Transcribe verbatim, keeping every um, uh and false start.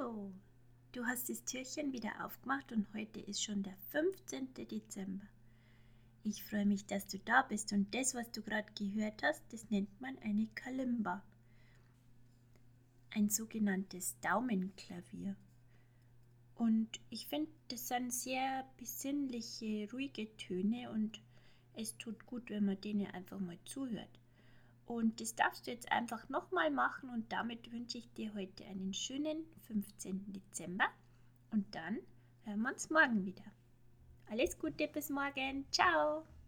Hallo, du hast das Türchen wieder aufgemacht und heute ist schon der fünfzehnte Dezember. Ich freue mich, dass du da bist und das, was du gerade gehört hast, das nennt man eine Kalimba, ein sogenanntes Daumenklavier. Und ich finde, das sind sehr besinnliche, ruhige Töne und es tut gut, wenn man denen einfach mal zuhört. Und das darfst du jetzt einfach nochmal machen und damit wünsche ich dir heute einen schönen fünfzehnten Dezember und dann hören wir uns morgen wieder. Alles Gute bis morgen. Ciao.